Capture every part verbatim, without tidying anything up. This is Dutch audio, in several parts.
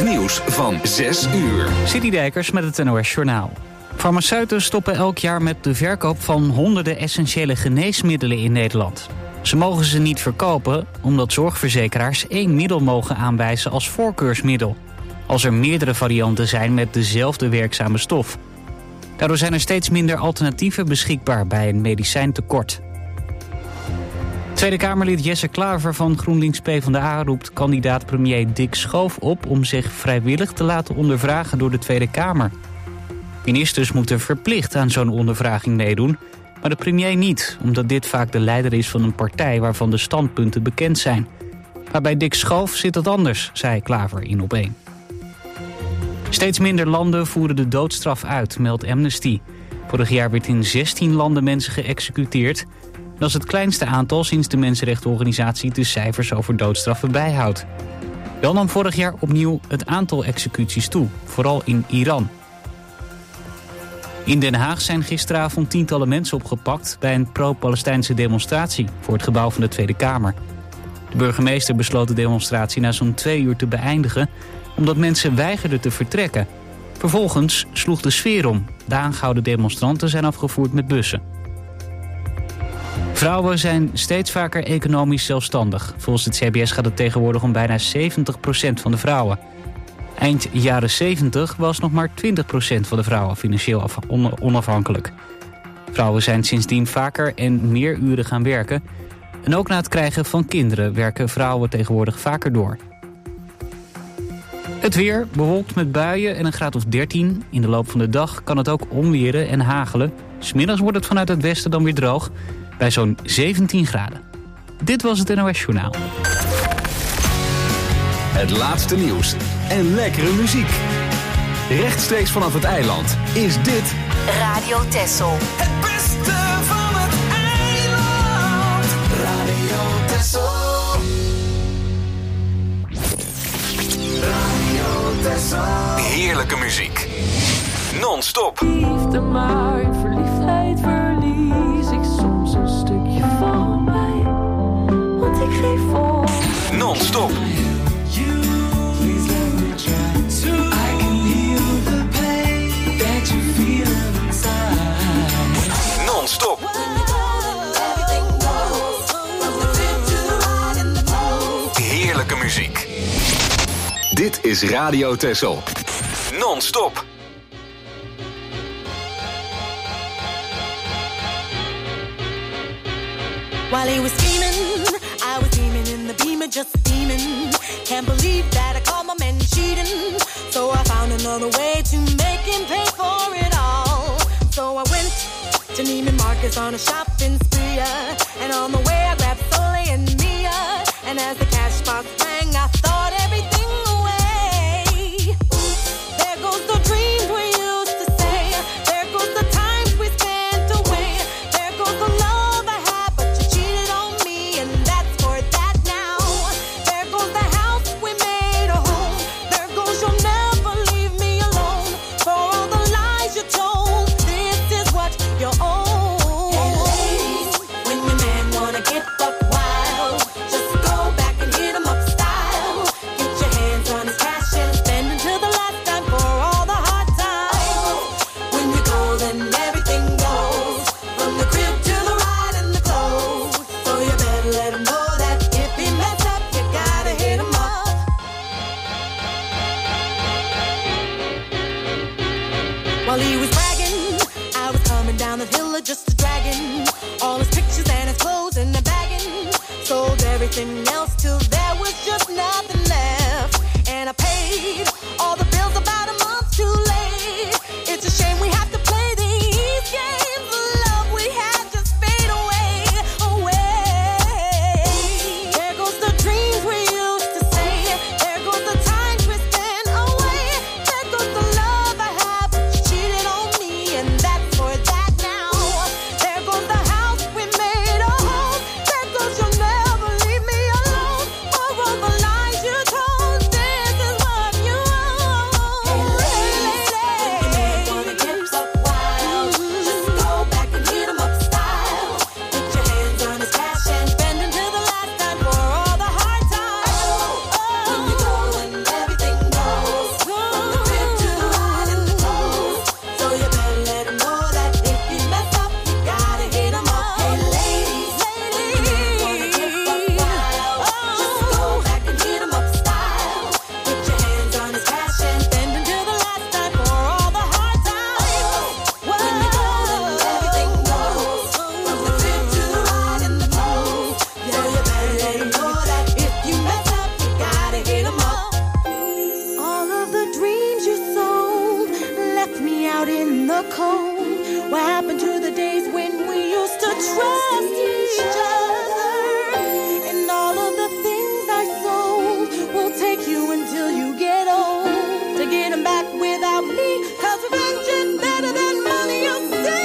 nieuws van zes uur. City Dijkers met het N O S Journaal. Farmaceuten stoppen elk jaar met de verkoop van honderden essentiële geneesmiddelen in Nederland. Ze mogen ze niet verkopen omdat zorgverzekeraars één middel mogen aanwijzen als voorkeursmiddel, als er meerdere varianten zijn met dezelfde werkzame stof. Daardoor zijn er steeds minder alternatieven beschikbaar bij een medicijntekort. Tweede Kamerlid Jesse Klaver van GroenLinks PvdA roept kandidaat premier Dick Schoof op om zich vrijwillig te laten ondervragen door de Tweede Kamer. Ministers moeten verplicht aan zo'n ondervraging meedoen, maar de premier niet, omdat dit vaak de leider is van een partij waarvan de standpunten bekend zijn. Maar bij Dick Schoof zit dat anders, zei Klaver in Op één. Steeds minder landen voeren de doodstraf uit, meldt Amnesty. Vorig jaar werd in zestien landen mensen geëxecuteerd. Dat is het kleinste aantal sinds de mensenrechtenorganisatie de cijfers over doodstraffen bijhoudt. Wel nam vorig jaar opnieuw het aantal executies toe, vooral in Iran. In Den Haag zijn gisteravond tientallen mensen opgepakt bij een pro-Palestijnse demonstratie voor het gebouw van de Tweede Kamer. De burgemeester besloot de demonstratie na zo'n twee uur te beëindigen, omdat mensen weigerden te vertrekken. Vervolgens sloeg de sfeer om. De aangehouden demonstranten zijn afgevoerd met bussen. Vrouwen zijn steeds vaker economisch zelfstandig. Volgens het C B S gaat het tegenwoordig om bijna zeventig procent van de vrouwen. Eind jaren zeventig was nog maar twintig procent van de vrouwen financieel af- on- onafhankelijk. Vrouwen zijn sindsdien vaker en meer uren gaan werken. En ook na het krijgen van kinderen werken vrouwen tegenwoordig vaker door. Het weer, bewolkt met buien en een graad of dertien. In de loop van de dag kan het ook onweren en hagelen. 'S Middags wordt het vanuit het westen dan weer droog, bij zo'n zeventien graden. Dit was het N O S Journaal. Het laatste nieuws en lekkere muziek. Rechtstreeks vanaf het eiland is dit Radio Texel. Het beste van het eiland. Radio Texel. Radio Texel. heerlijke muziek. Non-stop. Liefde, maar in verliefdheid verlies ik soms een stukje van mij. Want ik geef voor. Non-stop. Non-stop. Heerlijke muziek. Dit is Radio Texel. Non-stop. While he was scheming, I was beaming in the beamer, just beaming. Can't believe that I caught my man cheating. So I found another way to make him pay for it all. So I went to Neiman Marcus on a shopping spree, uh, and on the way I grabbed Soleil and Mia. And as the cash box rang, I thought everything away. There goes the dreams we used to say. There goes the times we spent away. There goes the love I had, but you cheated on me, and that's for that now. There goes the house we made a home. There goes you'll never leave me alone. For all the lies you told, this is what you owe. When your man wanna get buck wild, just go back and hit him up style. Get your hands on his cash and spend until the last time for all the hard times. When you go, then everything goes, from the crib to the ride and the clothes. So you better let him know that if he mess up, you gotta hit him up. While he was bragging, I was coming down the hill of just a dragon. All his pictures and his clothes in the bagging. Sold everything else till there was just nothing left. And I paid all the bills about a month too late. It's a shame we have to play these games. The love we had just fade away, away. There goes the dreams we used to say. There goes the times we spent away. There goes the love I had, but you cheated on me, and that's for that now. There goes the house we made a home. There goes you'll never leave me alone. cold. What happened to the days when we used to trust each other? And all of the things I sold will take you until you get old to get them back without me, 'cause revenge is better than money, you see.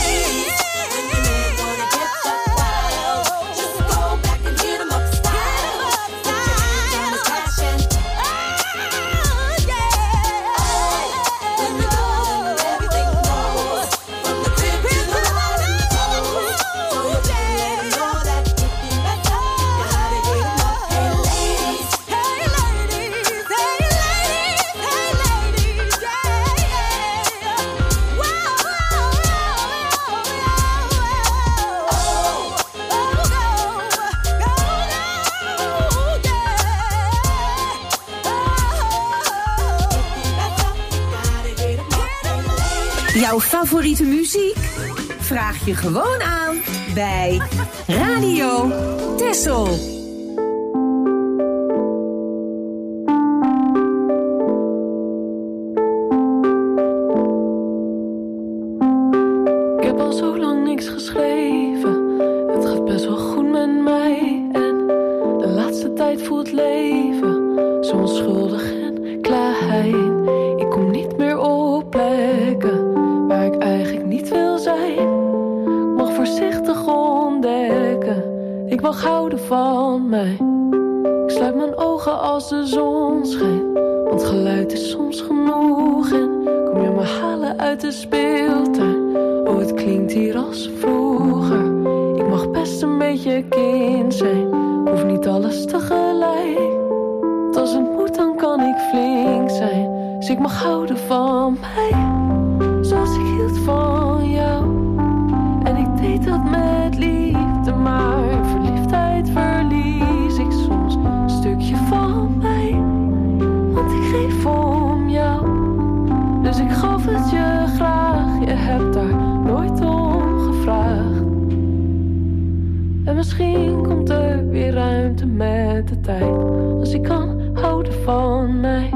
Jouw favoriete muziek? Vraag je gewoon aan bij Radio Texel. Ik heb al zo lang niks geschreven. Het gaat best wel goed met mij. En de laatste tijd voelt leven zo onschuldig en klein. Ik kom niet meer op plekken waar ik eigenlijk niet wil zijn. Ik mag voorzichtig ontdekken, ik mag houden van mij. Ik sluit mijn ogen als de zon schijnt, want geluid is soms genoeg. En kom je me halen uit de speeltuin, oh het klinkt hier als vroeger. Ik mag best een beetje kind zijn, ik hoef niet alles tegelijk. Want als het moet dan kan ik flink zijn, dus ik mag houden van mij. Zoals ik hield van jou. En ik deed dat met liefde, maar verliefdheid verlies ik soms een stukje van mij. Want ik geef om jou, dus ik gaf het je graag. Je hebt daar nooit om gevraagd. En misschien komt er weer ruimte met de tijd, als ik kan houden van mij.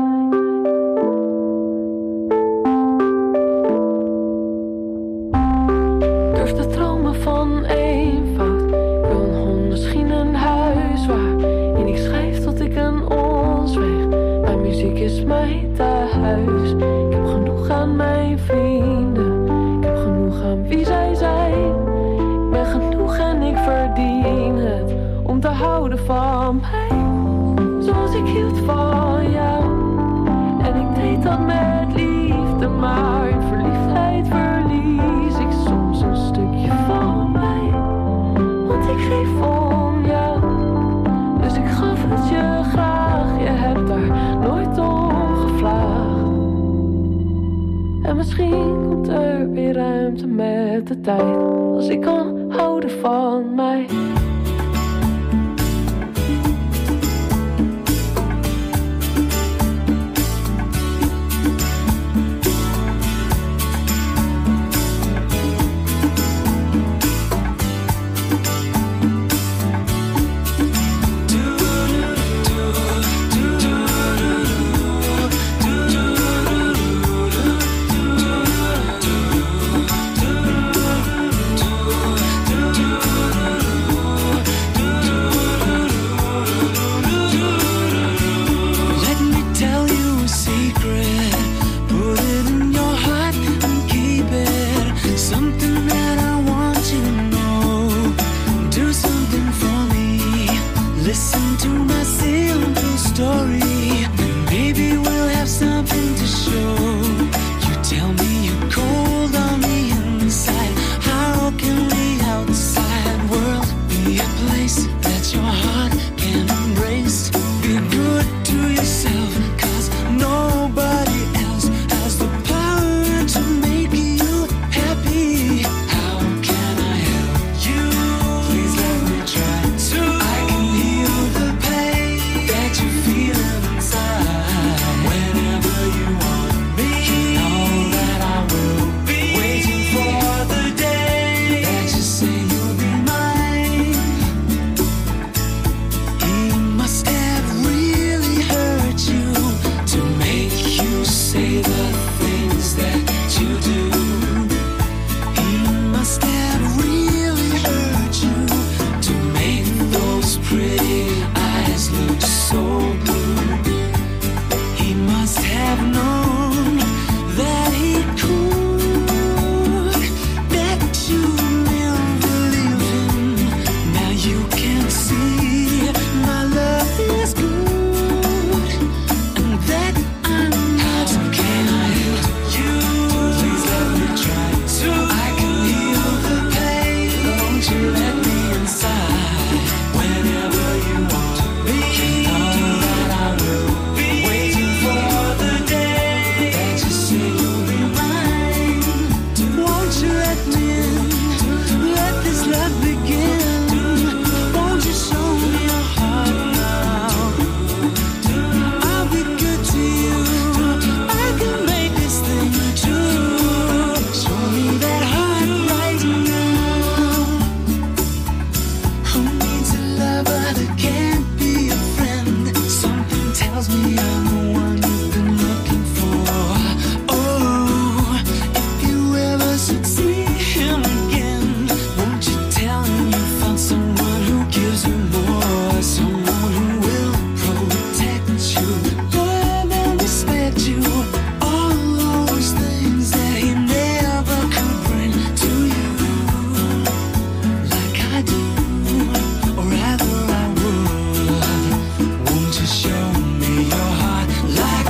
Van eenvoud, ik wil een hond, misschien een huis waarin ik schrijf tot ik een ons weeg. Mijn muziek is mijn thuis. Ik heb genoeg aan mijn vrienden, ik heb genoeg aan wie zij zijn. Ik ben genoeg en ik verdien het om te houden van mij. Zoals ik hield van jou. En ik deed dat met liefde, maar in verliefdheid verlies ik soms een stukje van mij. Want ik geef om jou, dus ik gaf het je graag. Je hebt daar nooit om gevraagd. En misschien komt er weer ruimte met de tijd, als ik kan houden van mij.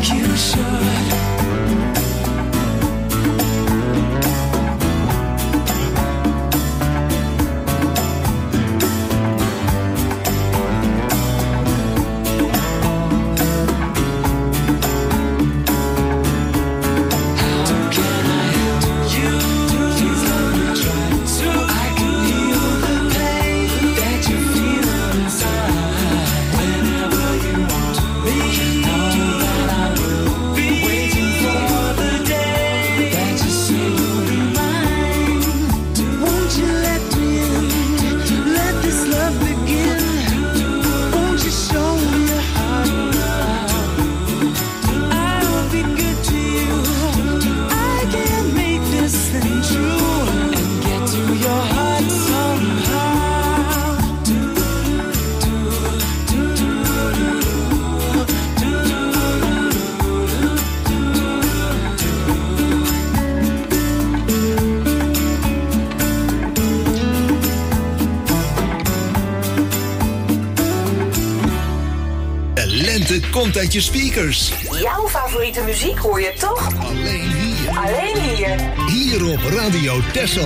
Komt uit je speakers. Jouw favoriete muziek hoor je toch? Alleen hier. Alleen hier. Hier op Radio Texel.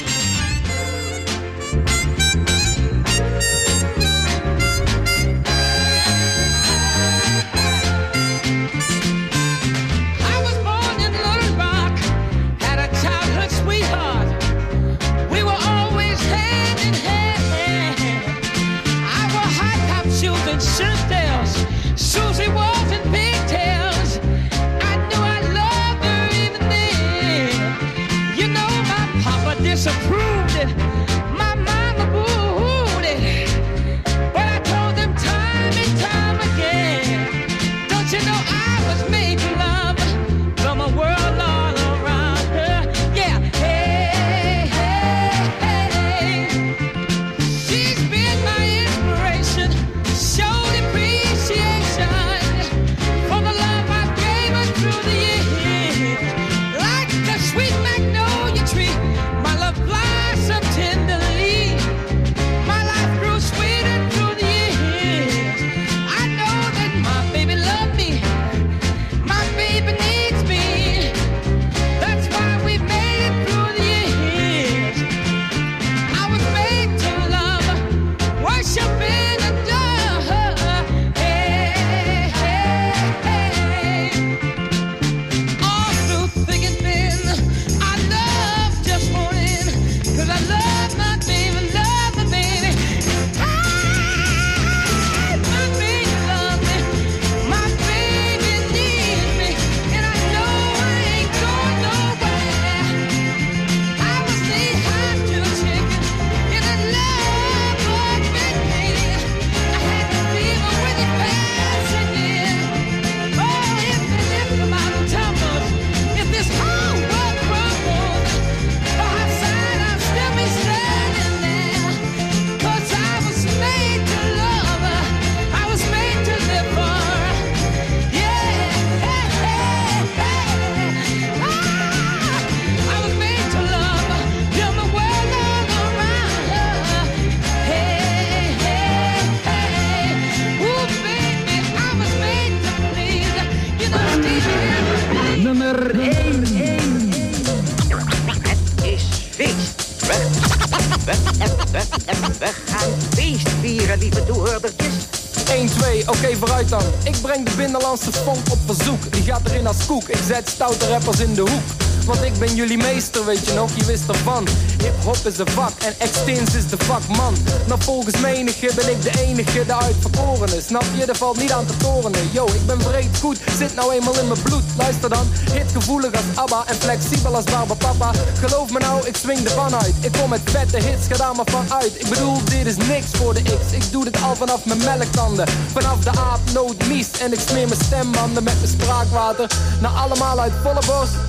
Disapproved it. My mama booed it. But I told them time and time again. Don't you know I was made to love from a world all around her? Yeah, hey, hey, hey. She's been my inspiration. Showed appreciation for the love I gave her through the years. Like the sweet magnolia tree. Blossom tenderly. My life grew sweeter through the years. I know that my baby loves me. My baby needs me. That's why we made it through the years. I was made to love, worship and adore. Hey, hey, hey. All through thick and thin, I love just one. Cause I love my baby, love my baby. Ah, my baby loves me. My baby needs me. And I know I ain't going nowhere. I was knee high to a chicken in a love bug with me. I had to fever with it passing in. Oh, if the if the mountain tumbles, if this whole world crumbles, oh, outside I'm still be standing there. Cause I was made to love her. I was made to live for her. Yeah, hey, hey, hey. Ah, I was made to love her. Feel the world all around her. Hey, hey, hey. Ooh, baby, I was made to please. You know, Stevie. Nummer één. Het is feest. We, we, we, we, we gaan feest vieren, lieve toehoordertjes. één, twee, oké okay, vooruit dan. Ik breng de binnenlandse funk op verzoek. Die gaat erin als koek, ik zet stoute rappers in de hoek. Want ik ben jullie meester, weet je nog, je wist ervan. Hip-hop is een vak en Extins is de vakman. Nou volgens menige ben ik de enige, de uitverkorene. Snap je, er valt niet aan te torenen. Yo, ik ben breed goed, zit nou eenmaal in mijn bloed. Luister dan, hitgevoelig als ABBA en flexibel als Barbapapa. Geloof me nou, ik swing de van uit. Ik kom met vette hits, ga daar maar van uit. Ik bedoel, dit is niks voor de X. Ik doe dit al vanaf mijn melktanden. Vanaf de aap, noot, mies. En ik smeer mijn stembanden met mijn spraakwater. Nou allemaal uit volle bos.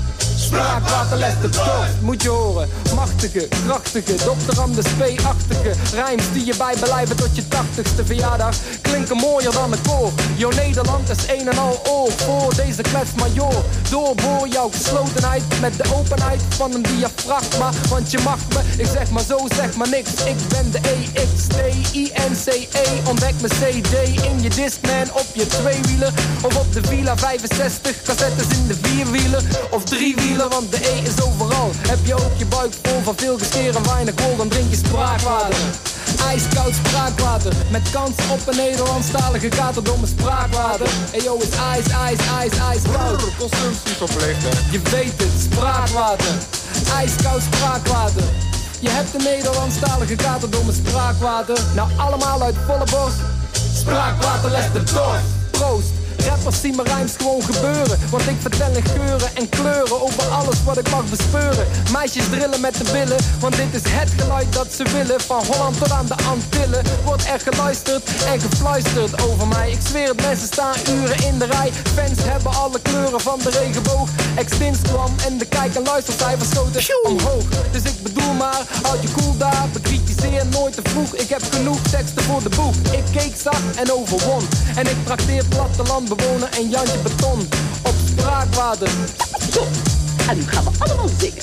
Spraakwaterles de dorst, moet je horen. Machtige, krachtige, dokter Anders P-achtige rijms die je bijbelijven tot je tachtigste verjaardag klinken mooier dan een koor. Jo, Nederland is een en al oor voor deze klets major. Doorboor jouw geslotenheid met de openheid van een diafragma. Want je mag me, ik zeg maar zo, zeg maar niks. Ik ben de E X T I N C E. Ontdek mijn C D in je Discman op je tweewieler. Of op de Villa vijfenzestig, cassettes in de vierwieler. Of driewieler, want de E is overal. Heb je ook je buik vol van veel geskeer en weinig wol, dan drink je spraakwater. Ijskoud spraakwater, met kans op een Nederlandstalige katerdomme spraakwater. Eyo is ijs, ijs, ijs, ijskoud. Consumptie verplicht, hè? Je weet het, spraakwater. Ijskoud spraakwater. Je hebt een Nederlandstalige katerdomme spraakwater. Nou allemaal uit volle borst. Spraakwaterles de dorst. Proost. Rappers zien mijn rijms gewoon gebeuren. Want ik vertel in geuren en kleuren over alles wat ik mag bespeuren. Meisjes drillen met de billen, want dit is het geluid dat ze willen. Van Holland tot aan de Antillen wordt er geluisterd en gefluisterd over mij. Ik zweer het, mensen staan uren in de rij. Fans hebben alle kleuren van de regenboog. Extins kwam en de kijk- en luistercijfers schoten omhoog. Dus ik bedoel maar, houd je cool daar. Bekritiseer nooit te vroeg, ik heb genoeg teksten voor de boeg. Ik keek zacht en overwon. En ik trakteer platteland bewoner en Jantje Beton op spraakwater. Zo, en nu gaan we allemaal zingen.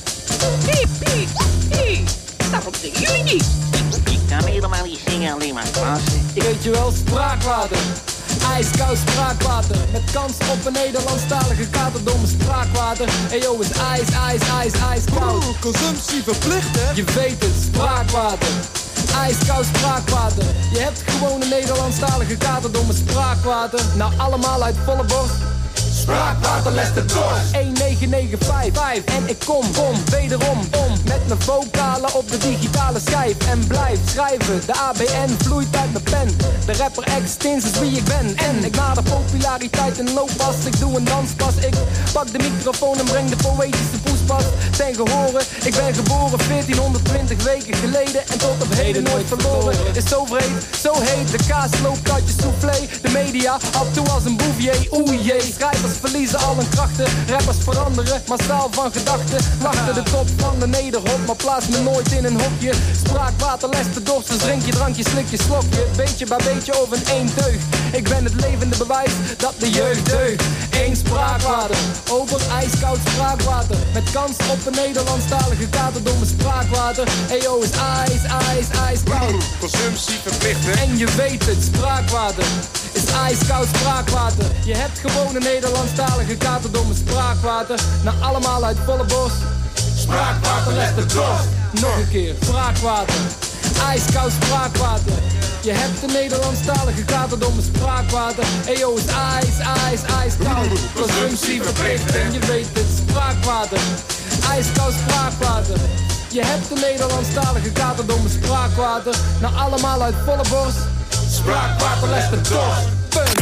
Piep, piep, piep. Daarom zingen jullie niet. Ik kan helemaal niet zingen, alleen maar klassen. Ik weet je wel, spraakwater. Ijskoud spraakwater. Met kans op een Nederlandstalige katerdomme spraakwater. Eyo is ijs, ijs, ijs, ijskoud. Oeh, consumptie verplicht, hè? Je weet het, spraakwater. Ijskoud spraakwater. Je hebt gewoon een Nederlandstalige katerdomme spraakwater. Nou allemaal uit volle borst. Spraakwaterles de dorst. een negen negen vijf vijf. En ik kom, kom, wederom om. Met mijn vocalen op de digitale schijf. En blijf schrijven, de A B N vloeit uit mijn pen. De rapper Extins is wie ik ben. En ik nader populariteit in looppas. Ik doe een danspas, ik pak de microfoon en breng de poëtische poespas ten gehore. Ik ben geboren veertienhonderdtwintig weken geleden. En tot op heden nooit verloren. Is zo vreed, zo heet. De kaas loopt uit je soufflé. De media af toe als een bouvier. Oeh jee, schrijvers verliezen al hun krachten. Rappers veranderen, massaal van gedachten. Wachten de top van de nederhop, maar plaats me nooit in een hokje. Spraakwaterles de dorst, dus drink je drankje, slik je slokje. Beetje bij beetje over een één deugd. Ik ben het levende bewijs dat de jeugd deugt. Eén spraakwater, over ijskoud spraakwater. Met kans op een Nederlandstalige katerdomme spraakwater. Eyo is ijs, ijs, ijskoud. Consumptie verplicht, hè? En je weet het, spraakwater is ijskoud spraakwater. Je hebt gewoon een Nederlandstalige katerdomme spraakwater. Nou allemaal uit volle borst. Spraakwaterles de dorst. Nog een keer, spraakwater. Ijskoud spraakwater. Je hebt een Nederlandstalige katerdomme spraakwater. Eyo is ijs, ijs, ijskoud. Consumptie verplicht en je weet het, spraakwater. Ijskoud spraakwater. Je hebt een Nederlandstalige katerdomme spraakwater. Nou allemaal uit volle borst. Spraakwaterles de dorst. Punt.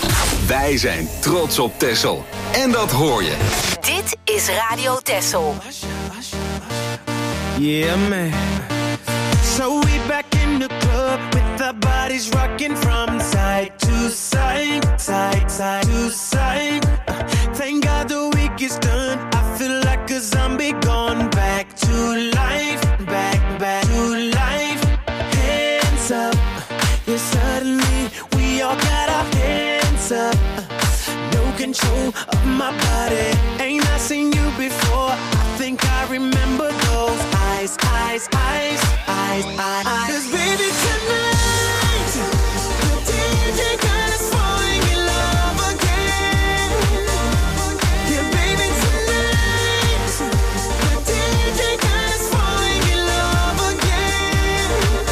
Wij zijn trots op Texel. En dat hoor je. Dit is Radio Texel. Yeah, man. So we back in the club with our bodies rocking from side to side, side, side to side. Thank God the week is done. I feel like a zombie gone back to life, back, back to life. Hands up, yeah, suddenly we all got our hands up. No control of my body. Ain't I seen you before? I think I remember those eyes, eyes, eyes, eyes, eyes, eyes. 'Cause baby tonight, the D J got us falling in love again. Yeah, baby tonight, the D J got us falling in love again.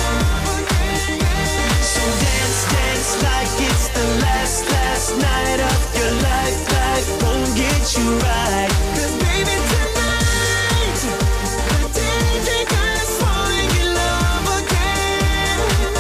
So dance, dance like it's the last, last night of your life. Life won't get you right. 'Cause baby tonight, the D J got us falling in love again.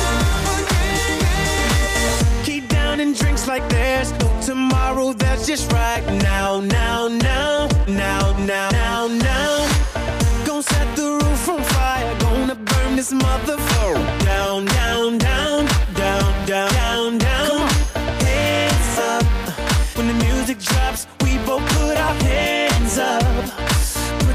Keep down and drinks like there's no tomorrow. That's just right now, now, now, now, now, now, now. Gonna set the roof on fire. Gonna burn this motherfucker down, down, down, down, down, down, down. Hands up when the music drops. We both put our hands up.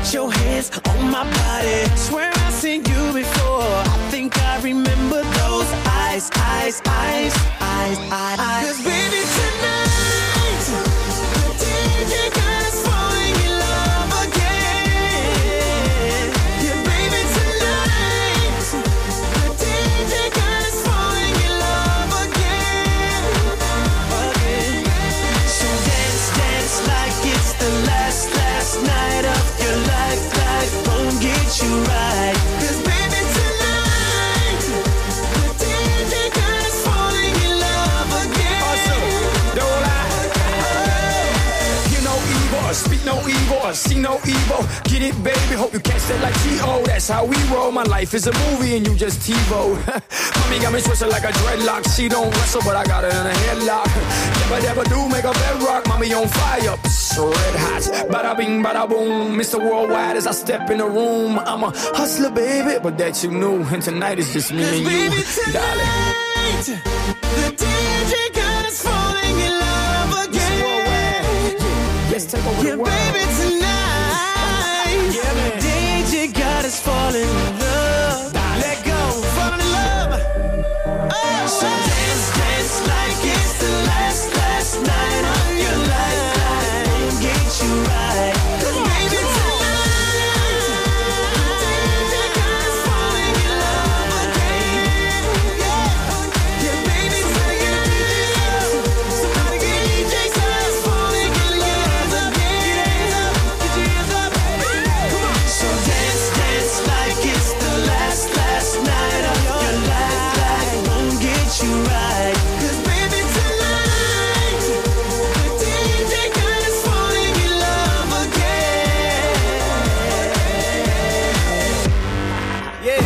put your hands on my body. Swear I've seen you before. I think I remember those eyes, eyes, eyes, eyes, eyes, eyes. 'Cause baby tonight, the D J got us falling in love again. Yeah, baby tonight, the D J got us falling in love again, again. So dance, dance like it's the last, last night of your life, life won't get you right. 'Cause baby tonight, the D J got us falling in love again. Awesome. Don't lie. Hear no evil, speak no evil, see no evil. Get it, baby, hope you catch that like T O. That's how we roll. My life is a movie and you just TiVo. Mommy got me twisted like a dreadlock. She don't wrestle, but I got her in a headlock. Never, never do make a bedrock. Mommy on fire, psst, red hot. Bada bing, bada boom. Mister Worldwide as I step in the room. I'm a hustler, baby, but that you knew. And tonight is just me and you, Baby darling. tonight, the D J got us falling in love again. Let's take over Yeah, the world. baby tonight, Yeah, man. D J got us falling in love. Let go, fall in love. Oh, so dance, dance like it's the last, last night of your life. Won't get you right. 'Cause baby tonight, D J got us falling in love again. Yeah, yeah, baby tonight, somebody get D J got us falling in love again. Get your hands up, come on. So dance, dance like it's the last, last night of your life. Life won't get you right. 'Cause baby tonight, the D J got us falling in love again. Yeah.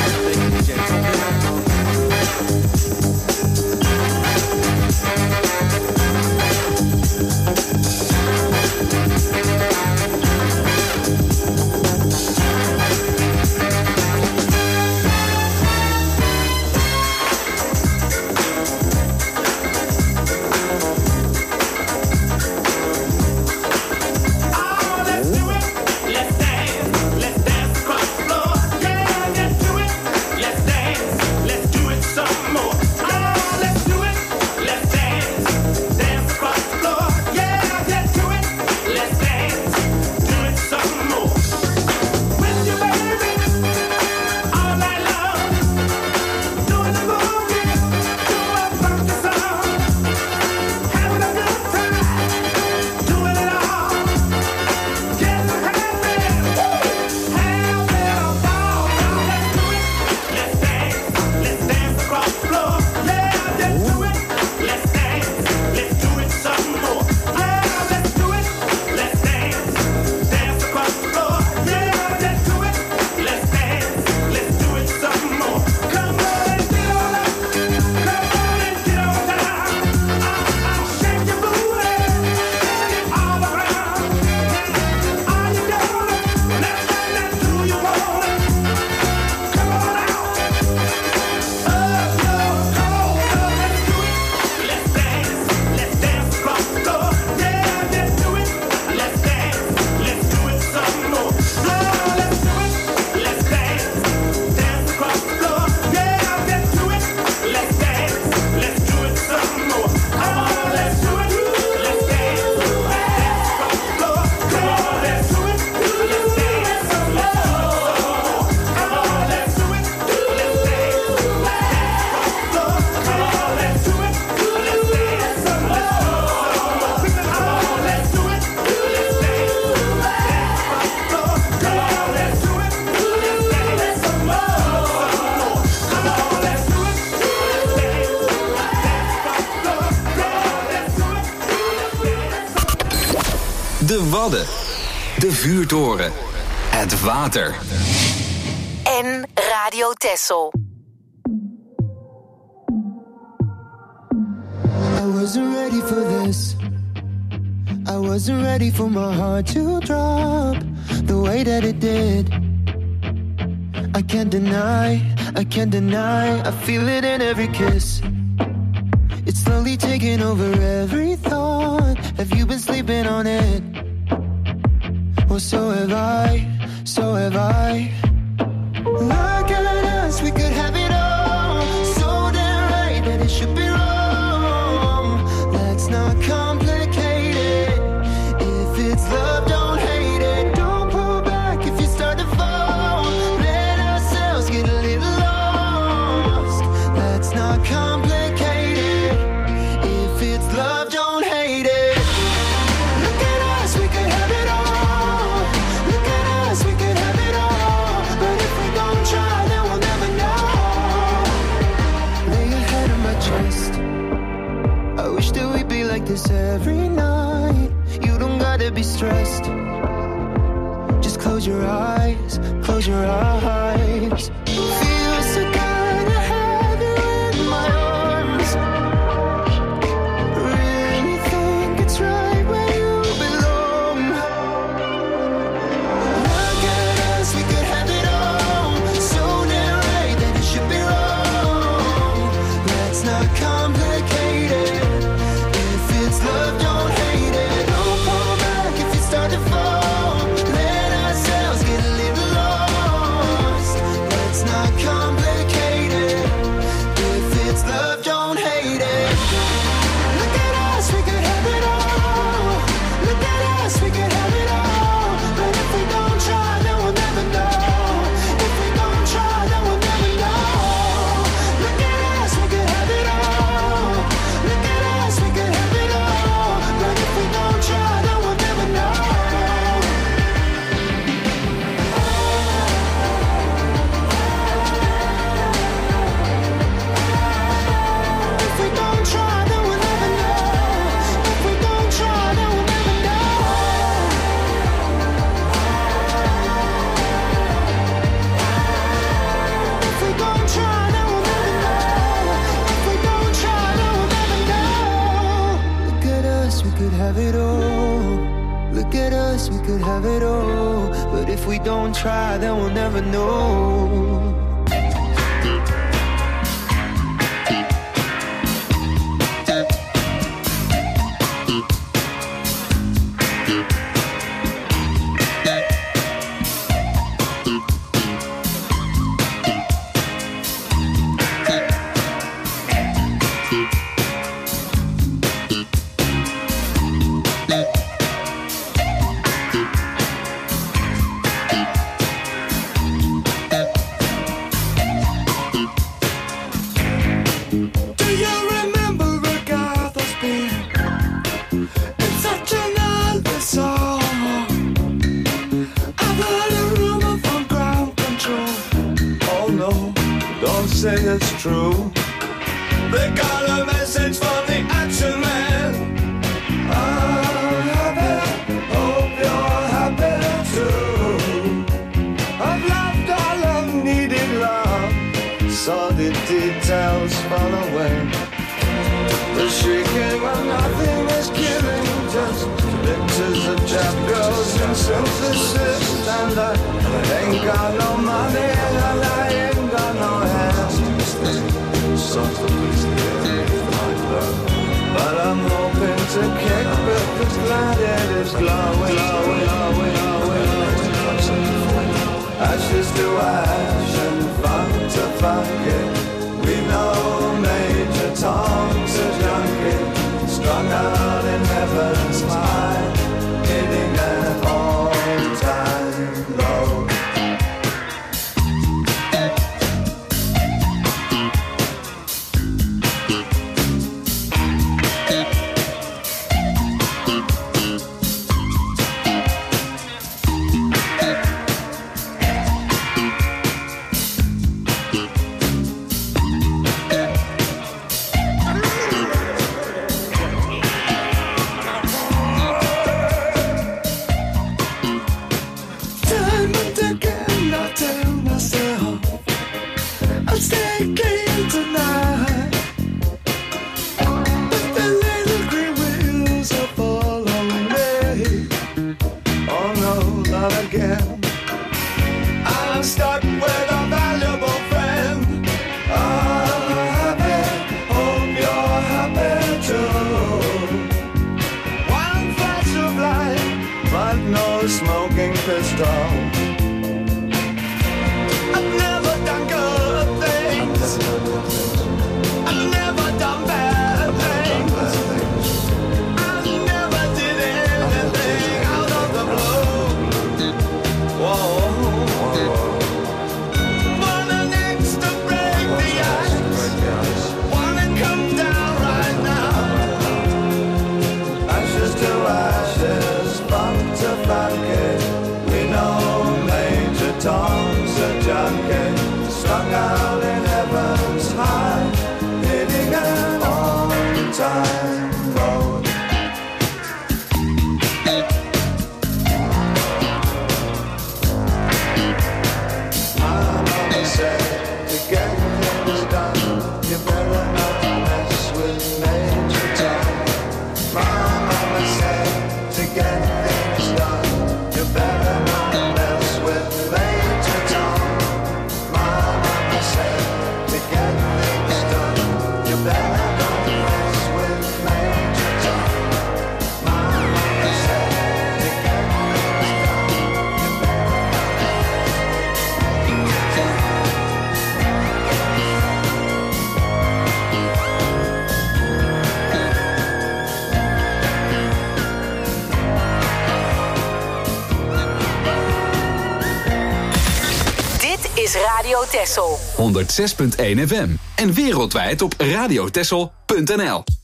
De Wadden. De Vuurtoren. Het water. En Radio Texel. I wasn't ready for this. I wasn't ready for my heart to drop the way that it did. I can't deny, I can't deny, I feel it in every kiss. It's slowly taking over every thought. Have you been sleeping on it? Well, so have I, so have I. Look at us, we could have it all. So damn right that it should be wrong. Let's not complicate it. If it's love, don't hate it. Don't pull back if you start to fall. Let ourselves get a little lost. Let's not complicate it. If it's love, don't hate it. Look at us, we could have it all. Look at us, we could have it all. But if we don't try, then we'll never know. Lay your head on my chest. I wish that we'd be like this every night. You don't gotta be stressed. Just close your eyes, close your eyes. Feels so good to have you in my arms. Really think it's right where you belong. Look at us, we could have it all. So damn right that it should be wrong. Let's not complicate it. If it's love, don't hate it. Don't pull back if you start to fall. Let ourselves get a little lost. Let's not complicate it. If it's love, don't hate it. Look at us, we could have it all. Look at us, we could have it all. But if we don't try, then we'll never know. If we don't try, then we'll never know. Look at us, we could have it all. Look at us, we could have it all. But if we don't try, then we'll never know. If we don't try, then we'll never know. If we don't try, then we'll never know. If we don't try, then we'll never know. If we don't try, then we'll never know. Look at us, we could have it all. Look at us, we could have it all. But if we don't try, then we'll never know. Do you remember Agatha's being in such an Elvis song? I've heard a rumor from ground control. Oh no, don't say it's true. They got a message from the action man. I'm happy, hope you're happy too. I've loved all I've needed love. Saw the details fall away. The shrieking when nothing is killing, just pictures of chap girls and synthesis. And I ain't got no money and I ain't got no hands. Songs that please the air, my love. But I'm hoping to kick back the planet is glowing, glowing, glowing, glowing. Ashes to ash and funk to funk it. We know Major Tom's a junkie, strung out in heaven's high, hitting an all-time low. a smoking pistol. I've never done good things. I've never done bad things. I never did anything out of the blue. Whoa. Wanna next to break the ice. Wanna come down right now. Ashes to ashes, funk to funky. We know Major Tom's a junkie, stuck out in heaven's high, hitting an on-time road. My mama said, to get things done, you better not mess with Major Tom. My mama said, to get things done, you better not mess with Major Tom. My mama said, to get things done, you better not mess with Major Tom. My mama said, to get things done, you better not Dit is Radio Texel. honderdzes punt één F M. En wereldwijd op radiotexel punt n l.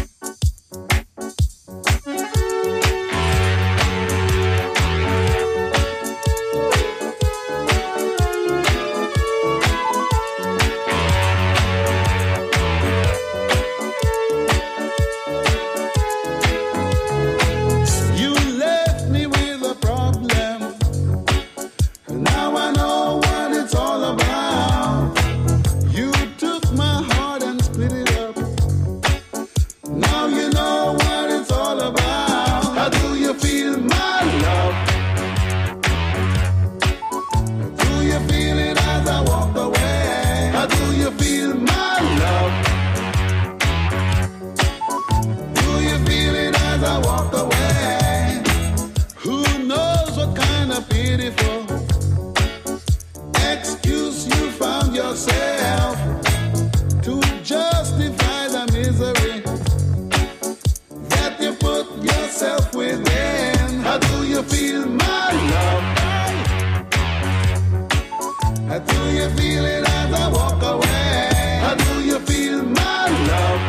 You left me with a problem. Now I know what it's all about. You took my heart and split it up. Now you know what it's all about. How do you feel, my love? Do you feel it as I walk away? How do you feel, my love? Do you feel it as I walk away? Who knows what kind of beautiful excuse you found yourself to justify the misery that you put yourself within. How do you feel, my love? How do you feel it as I walk away? How do you feel, my love?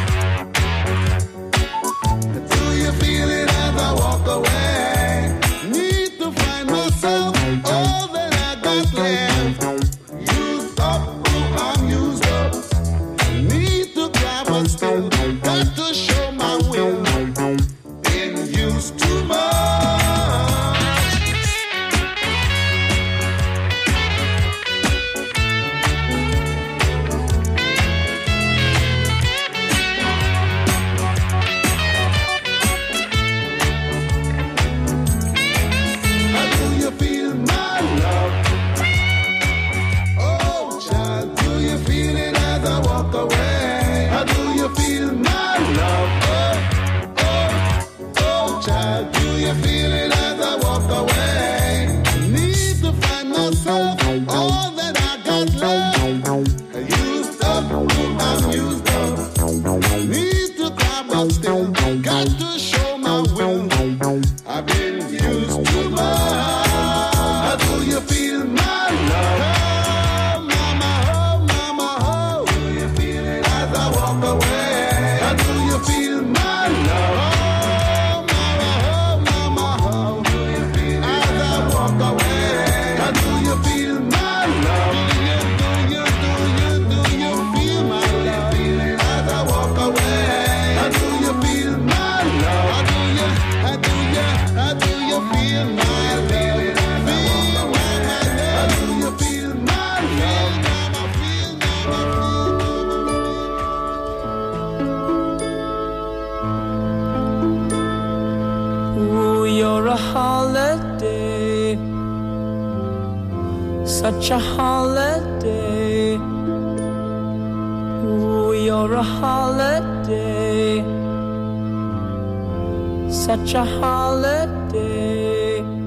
Do you feel it as I walk away? Need to find myself, all that I got left. Used up, oh, I'm used up. Need to grab but still got to show my will. Been used too much. How do you feel, my love? Oh, child, do you feel it as I walk away? How do you feel, my love? Oh, oh, oh, child, do you feel it as I walk away? Need to find myself, all that I got left. Used up, I'm used up. Need to cry, but still got to show my will. I've been used too much. How do you feel, my love? Oh, mama, oh, mama, oh. Do you feel it as I walk away? How do you feel, my love? Oh, mama, oh, mama, oh. Do you feel it as I walk away? How do you feel, my love? Do you, do you, do you, do you feel my love? As I walk away, how do you feel, my love? How do you, how do you, how do you feel, my love? Feel my love. How do you feel, my love? Mama, feel, mama, Ooh, you're a holiday, such a holiday. Ooh, you're a holiday, such a holiday.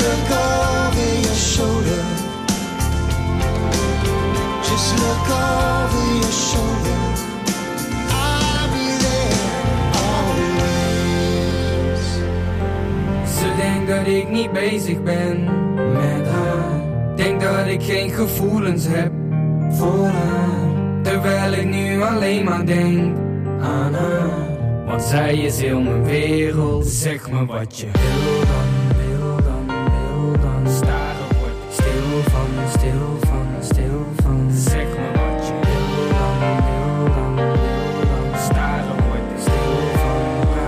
look over your shoulder. Just look over your shoulder. I'll be there always. Ze denkt dat ik niet bezig ben met haar. Denk dat ik geen gevoelens heb voor haar. Terwijl ik nu alleen maar denk aan haar. Want zij is heel mijn wereld. Zeg me wat je wil dan, wil dan, wil dan. Staren wordt stil van, stil van, stil van. Zeg me wat je wil dan, wil dan, wil dan. Staren wordt stil van.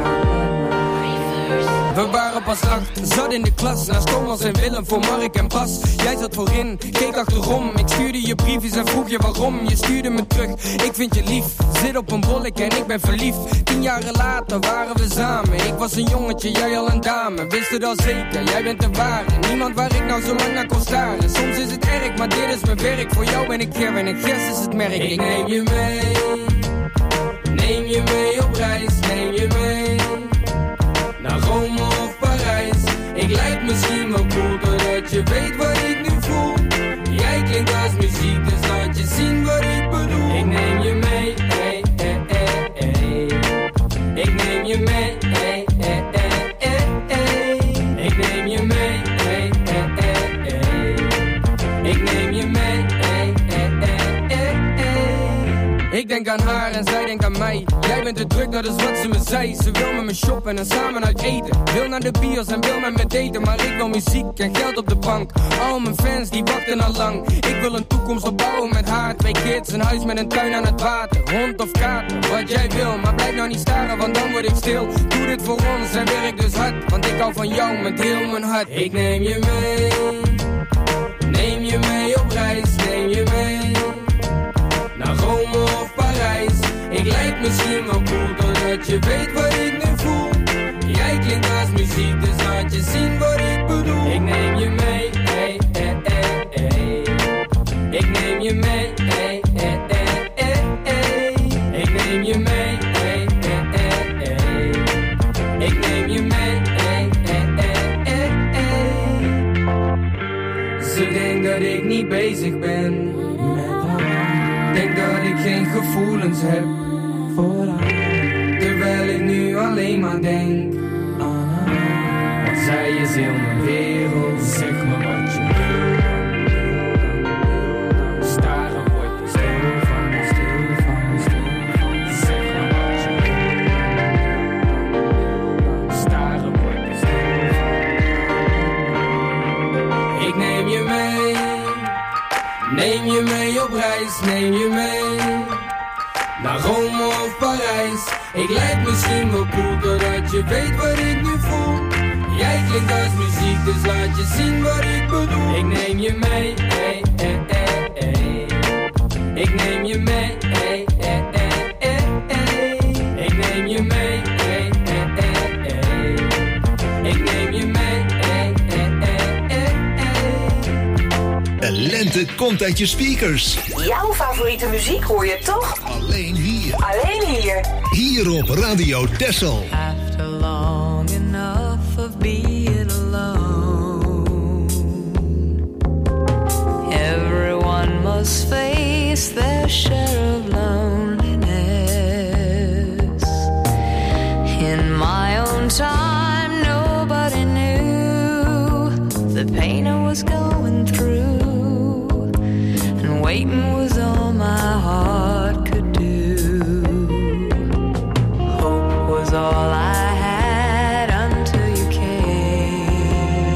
We waren pas acht, zat in de klas. Naast Thomas en Willem voor Mark en Bas. Jij zat voorin, keek achterom. Ik stuurde je briefjes en vroeg je waarom. Je stuurde me terug, ik vind je lief. Zit op een bolletje en ik ben verliefd. Tien jaren later waren we samen. Ik was een jongetje, jij al een dame. Wist het al zeker, jij bent de ware. Niemand waar ik nou zo lang naar kon staren. Soms is het erg, maar dit is mijn werk. Voor jou ben ik Ger en ik Gers is het merk. Ik neem je mee, neem je mee op reis. Neem je mee naar Rome of Parijs. Ik lijk misschien wel cool, doordat je weet wat ik nu voel. Jij klinkt als muziek, dus laat je zien wat ik bedoel. Ik neem je mee, hey, hey, hey, hey. Ik neem je mee, hey, hey, hey, hey, hey. Ik neem je mee, hey, hey, hey, hey. Ik neem je mee, hey, hey, hey, hey, hey. Ik denk aan haar en zij denkt aan mij. Jij bent te druk, dat is wat ze me zei. Ze wil met me shoppen en samen uit eten. Wil naar de bios en wil met me daten. Maar ik wil muziek en geld op de bank. Al mijn fans die wachten al lang. Ik wil een toekomst opbouwen met haar. Twee kids, een huis met een tuin aan het water. Hond of kater, wat jij wil. Maar blijf nou niet staren, want dan word ik stil. Doe dit voor ons en werk dus hard. Want ik hou van jou met heel mijn hart. Ik neem je mee, neem je mee op reis. Neem je mee naar Rome of Parijs. Ik lijk misschien wel cool, doordat je weet wat ik nu voel. Jij klinkt als muziek, dus laat je zien wat ik bedoel. Ik neem je mee, hey, hey, hey, hey. Ik neem je mee, hey, hey, hey, hey, hey. Ik neem je mee, hey, hey, hey, hey. Ik neem je mee, hey, hey, hey, hey, hey. Ze denkt dat ik niet bezig ben met haar. Denk dat ik geen gevoelens heb voor haar. Terwijl ik nu alleen maar denk aan haar. Want zij is heel mijn wereld. Zeg me wat je wil dan, wil dan, wil dan. Staren wordt er stil van, stil van, stil van. Zeg me wat je wil dan, wil dan. Staren wordt er stil van. Ik neem je mee, neem je mee op reis. Neem je mee naar Rome of Parijs. Ik lijk misschien wel cool, doordat je weet wat ik nu voel. Jij klinkt als muziek, dus laat je zien wat ik bedoel. Ik neem je mee, hey, hey, hey, hey. Ik neem je mee, hey, hey, hey, hey, hey. Ik neem je mee, hey, hey, hey, hey. Ik neem je mee, hey, hey, hey, hey, hey. De lente komt uit je speakers. Jouw favoriete muziek hoor je toch? Alleen hier. Alleen hier. Hier op Radio Texel. After long enough of being alone, everyone must face their share of loneliness. In my own time, nobody knew the pain I was going through, and waiting was all my heart could do. Hope was all I had until you came.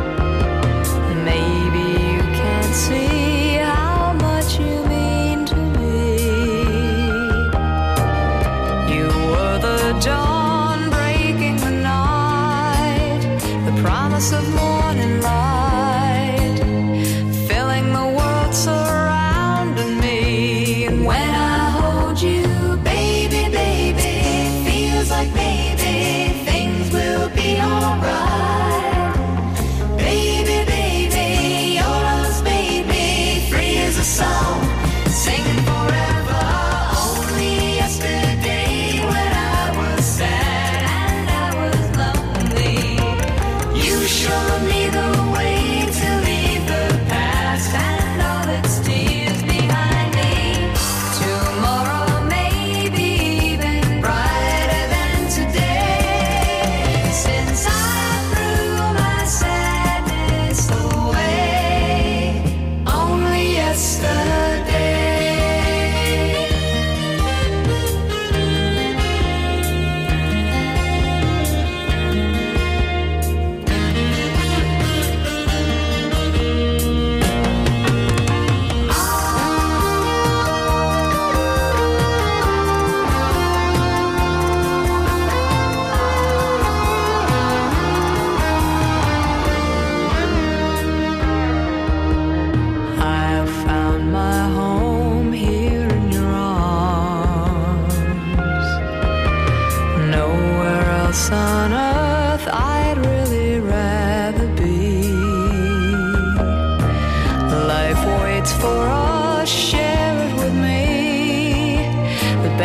Maybe you can't see how much you mean to me.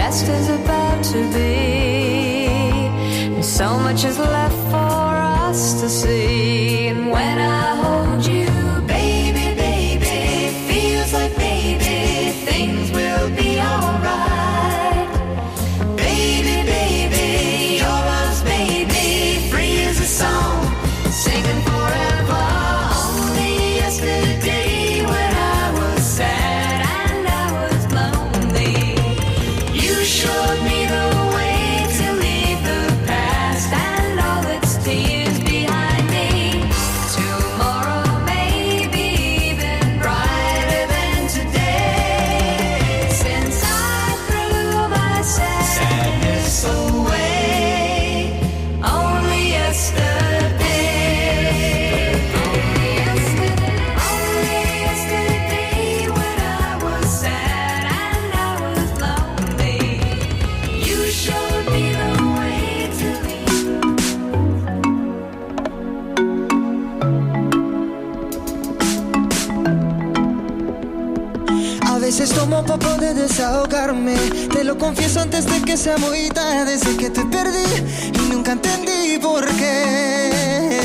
best is about to be. And so much is left for us to see. And when I hold you, baby, baby, feels like maybe things will be alright. Baby, baby, your arms made me free as a song, singing forever. Only yesterday when I was sad and I was lonely, you showed me the way to leave the past and all its tears behind me. Tomorrow may be even brighter than today, since I threw my sadness away. Only yesterday, only yesterday, only yesterday when I was sad and I was lonely, you showed me the way to leave. A veces tomo pa' poder desahogarme. Te lo confieso antes de que sea muy tarde. Sé que te perdí y nunca entendí por qué.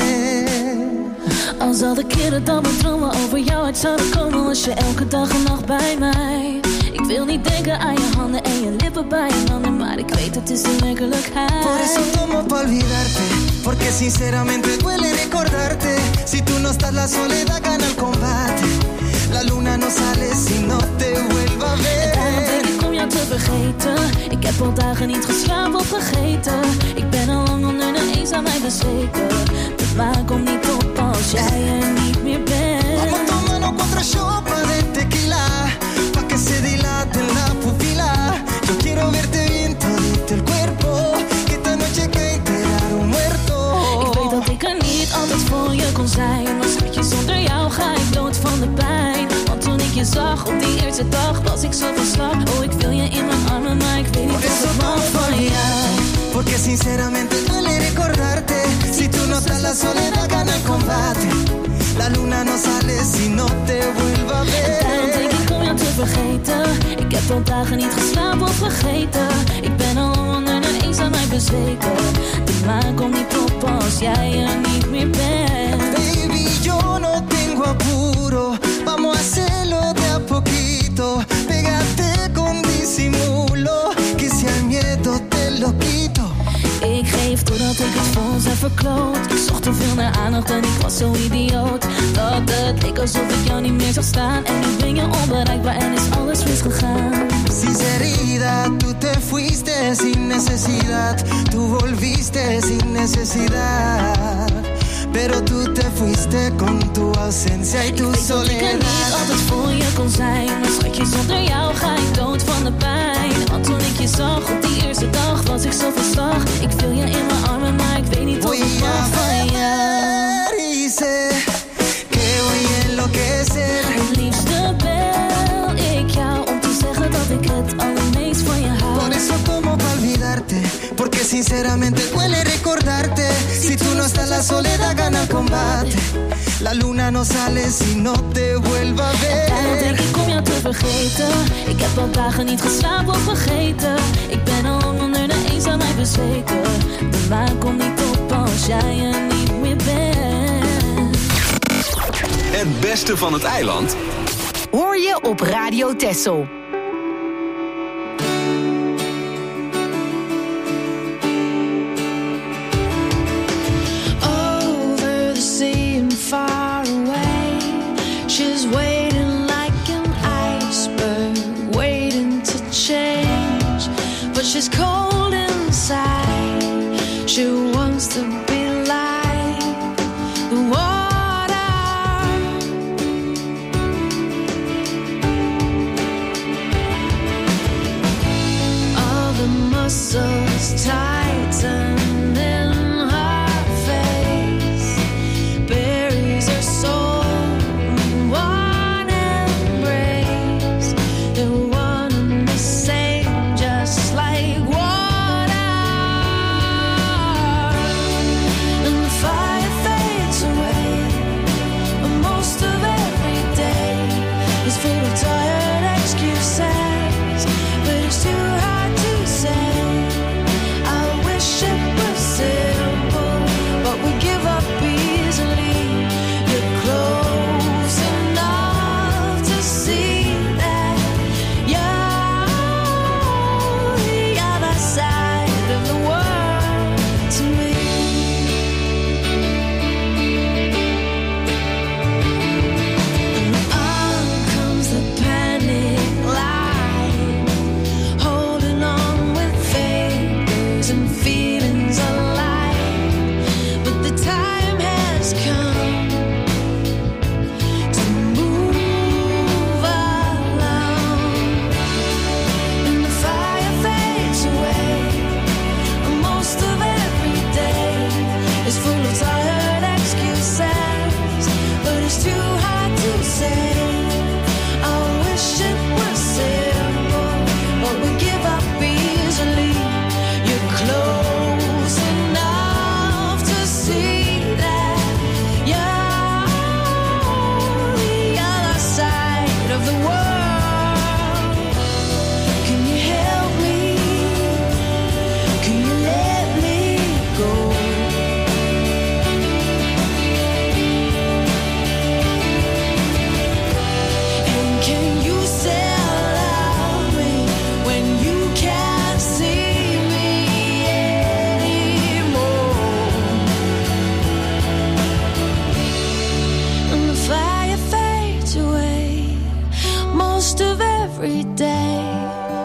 Als al de keren dat mijn dromen over jou uit zouden komen, was je elke dag en nacht bij mij. Ik wil niet denken aan je handen en je lippen bij je handen, maar ik weet het is de werkelijkheid. Por eso tomo pa' olvidarte, porque sinceramente duele recordarte. Si tú no estás la soledad gana el combate. La luna no sale si no te vuelva a ver. En daarom denk ik om jou te vergeten. Ik heb al dagen niet geslapen of vergeten. Ik ben al lang onder de eenzaamheid bezweken. De maan komt niet op als jij er niet meer bent. Vamos tomando cuatro shots de tequila, pa' que se dilate la pupila. Yo quiero verte bien todito el cuerpo, que esta noche que enterar un muerto. Ik weet dat ik er niet altijd voor je kon zijn, maar schatje, zonder jou ga ik dood van de pijn. Want toen ik je zag op die eerste dag, was ik zo van slag. Oh, ik wil je in mijn armen, maar ik weet niet wat ik mag van jou. Porque sinceramente duele recordarte. Si tú no estás la soledad gana el combate. La luna no sale si no te vuelva a ver. En daarom denk ik om jou te vergeten. Ik heb al dagen niet geslapen of vergeten. Ik ben al onder de eenzaamheid bezweken. De maan komt niet op als jij er niet meer bent. Baby, yo no tengo apuro. Vamos a hacerlo de a poquito. Pégate con disimulo, que si al miedo te lo quito. Ik geef doordat ik het voor ons heb verkloot. Ik zocht te veel naar aandacht en ik was zo idioot dat het leek alsof ik jou niet meer zag staan. En nu ben je onbereikbaar en is alles misgegaan. Sinceridad, tú te fuiste sin necesidad. Tú volviste sin necesidad. Pero tú te fuiste con tu ausencia y tu ik weet soledad. Dat ik er niet altijd voor je kon zijn, maar schatje, zonder jou ga ik dood van de pijn. Want toen ik je zag op die eerste dag, was ik zo van slag. Ik viel je in mijn armen, maar ik weet niet wat ik mag van jou. Y sé que voy a enloquecer. Het liefste bel ik jou om te zeggen dat ik het allermeest van je hou. Por eso tomo pa' olvidarte, porque sinceramente duele recordarte. Si tú no estás la soledad gana el combate. La luna no sale si no te vuelva a ver. En daarom denk ik om jou te vergeten. Ik heb al dagen niet geslapen of vergeten. Ik ben al lang onder de eenzaamheid bezweken. De maan komt niet op als jij er niet meer bent. Het beste van het eiland hoor je op Radio Texel. Over the sea and far away, she's waiting like an iceberg, waiting to change, but she's cold inside. She wants to be like the water. All the muscles tighten in her face, buries her soul in one embrace. They're one and the same, just like water. And the fire fades away, but most of every day is full of tired excuses. But it's too hard to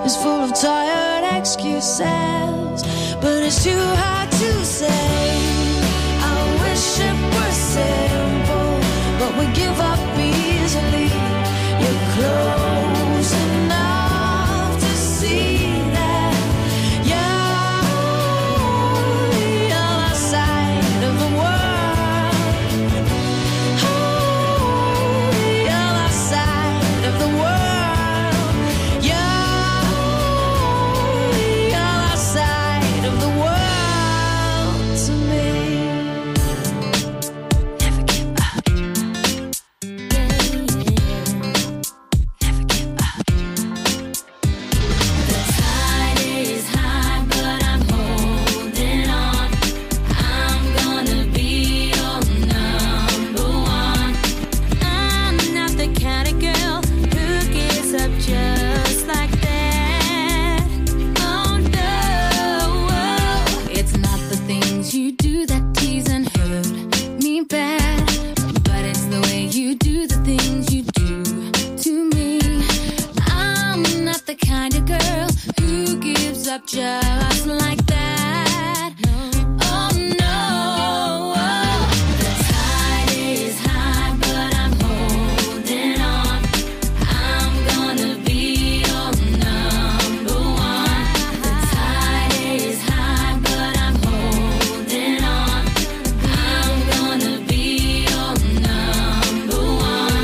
is full of tired excuses, but it's too hard to say. I wish it were simple, but we give up easily. You're close enough to see that you're the other side of the world. Oh, the other side of the world. You're the other side of the world to me. Never give up. Never give up. The tide is high, but I'm holding on. I'm gonna be your number one. I'm not the kind of girl who gives up just like that. Oh no, it's not the things you do that tease and hurt me bad, but it's the way you do the things you do to me. I'm not the kind of girl who gives up just like that. Oh no, the tide is high, but I'm holding on. I'm gonna be your number one. The tide is high, but I'm holding on. I'm gonna be your number one.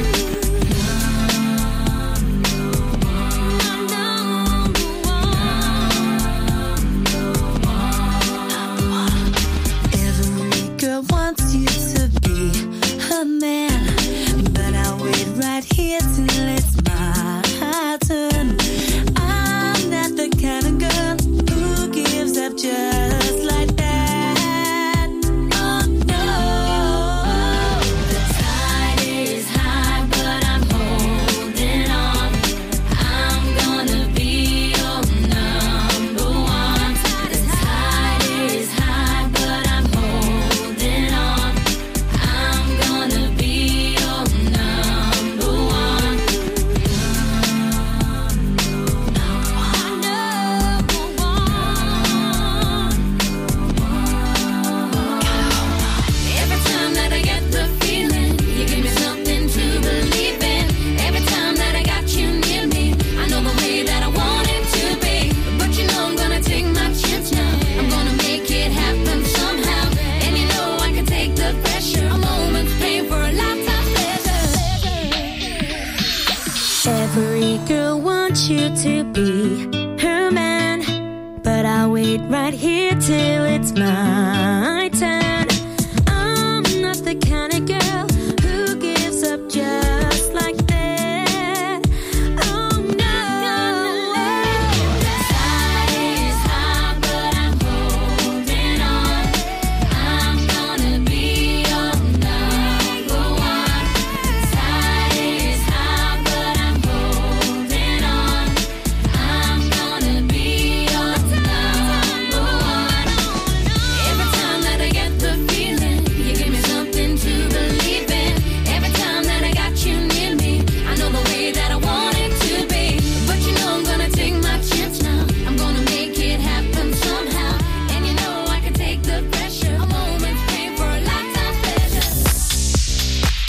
Every girl wants you to be her man, but I'll wait right here till it's my turn. I'm not the kind of girl who gives up just like that. Oh no, the tide is high, but I'm holding on. I'm gonna be your number one. The tide is high, but I'm holding on. I'm gonna be your number one. Every time that I get the feeling, you give me something to believe in. Every time that I got you near me, I know the way that I want it to be. But you know I'm gonna take my chance now. I'm gonna make it happen somehow. And you know I can take the pressure. A moment's pain for a lifetime pleasure. Every girl wants you to be her man, but I'll wait right here till it's my turn. I'm not the kind of girl who gives up just like that. Oh no, the tide is high, but I'm holding on. I'm gonna be your number one. The tide is high, but I'm holding on. I'm gonna be your number one. Every time that I get the feeling, you give me something to believe in. Every time that I got you near me, I know the way that I want it to be. But you know I'm gonna take my chance now. I'm gonna make it happen somehow. And you know I can take the pressure. A moment's pain for a lifetime pleasure.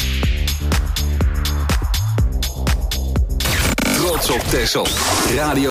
Trots op Texel. Radio